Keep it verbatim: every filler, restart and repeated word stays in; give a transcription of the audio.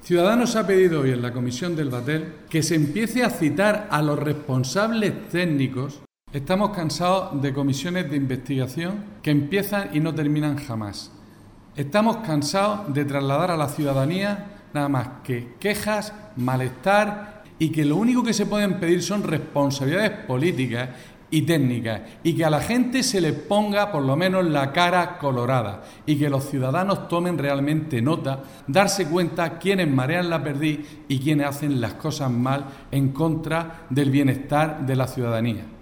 Ciudadanos ha pedido hoy en la comisión del Batel que se empiece a citar a los responsables técnicos. Estamos cansados de comisiones de investigación que empiezan y no terminan jamás. Estamos cansados de trasladar a la ciudadanía nada más que quejas, malestar y que lo único que se pueden pedir son responsabilidades políticas y técnicas y que a la gente se les ponga por lo menos la cara colorada y que los ciudadanos tomen realmente nota, darse cuenta quiénes marean la perdiz y quiénes hacen las cosas mal en contra del bienestar de la ciudadanía.